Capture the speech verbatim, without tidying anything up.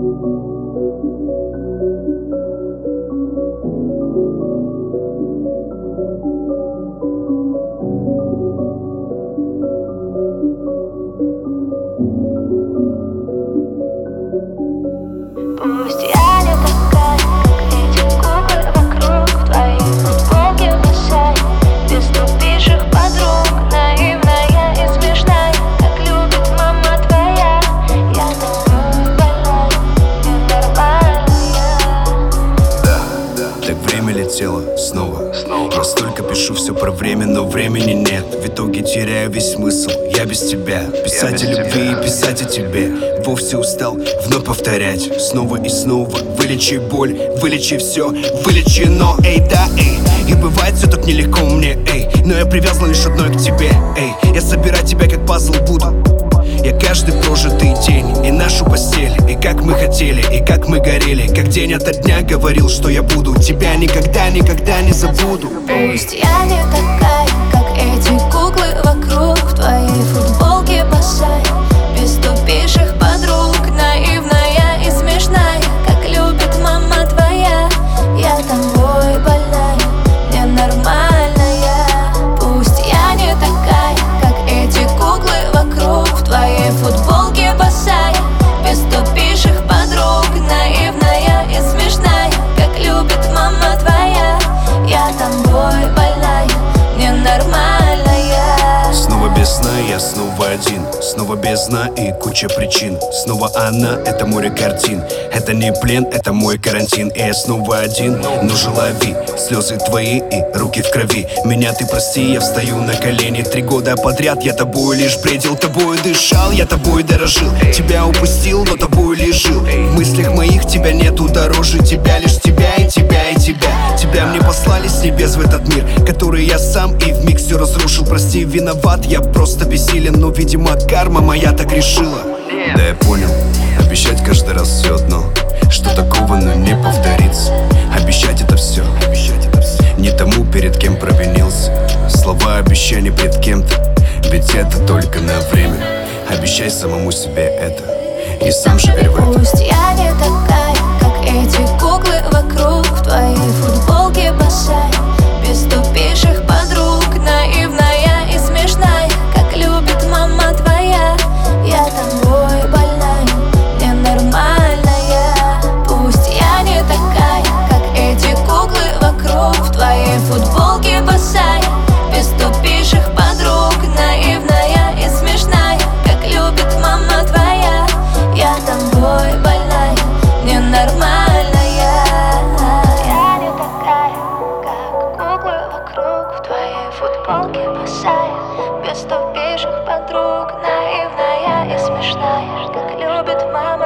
Пусть я не такая, как эти куклы вокруг, в твоей футболке босая, без тупейших подруг, наивная и смешная, как любит мама твоя. Я такой больная, ненормальная. Да, да, так время летело снова, снова. Я столько пишу все про время, но времени нет. В итоге теряю весь смысл, я без тебя. Писать о любви и писать о тебе. Вовсе устал вновь повторять снова и снова. Вылечи боль, вылечи все, вылечи, но эй, да, эй. И бывает все так нелегко мне, эй. Но я привязан лишь одной к тебе, эй. Я собирать тебя как пазл буду. Я каждый прожитый день и нашу постель, и как мы хотели, и как мы горели, как день ото дня говорил, что я буду тебя никогда, никогда не забуду. Пусть я не такая, как эти куклы вокруг, в твоей футболке босая, без тупейших подруг, наивная и смешная, как любит мама твоя. Я тобой больная, ненормальная. Пусть я не такая, как эти куклы вокруг, в твоей футболке босая, без тупейших подруг, наивная и смешная, как любит мама твоя. Я тобой больная, ненормальная. Снова без сна, я снова один. Снова без сна и куча причин. Снова она, это море картин. Это не плен, это мой карантин. И я снова один, но же лови слезы твои и руки в крови. Меня ты прости, я встаю на колени. Три года подряд я тобой лишь бредил, тобой дышал, я тобой дорожил. Тебя упустил, но тобой лишь жил. В мыслях моих тебя нету дороже тебя, лишь тебя и тебя и тебя. Тебя мне послали с небес в этот мир, который я сам и вмиг все разрушил. Прости, виноват, я просто бессилен, но, видимо, карма моя так решила. Да, я понял, обещать каждый раз все одно, что такого, но не повторится. Обещать это все, не тому, перед кем провинился. Слова обещаний пред кем-то, ведь это только на время. Обещай самому себе это, и сам же верь в это. Пусть я не такая, как эти куклы вокруг, в твоей футболке босая, без тупейших подруг, наивная и смешная, как любит мама твоя. Я тобой больная, ненормальная. Пусть я не такая, как эти куклы вокруг, в твоей футболке босая, без тупейших подруг, наивная и смешная, как любит мама твоя. Я тобой больная, ненормальная. Я не такая, как куклы вокруг, в твоей футболке босая, без тупейших подруг, наивная и смешная, как любит мама.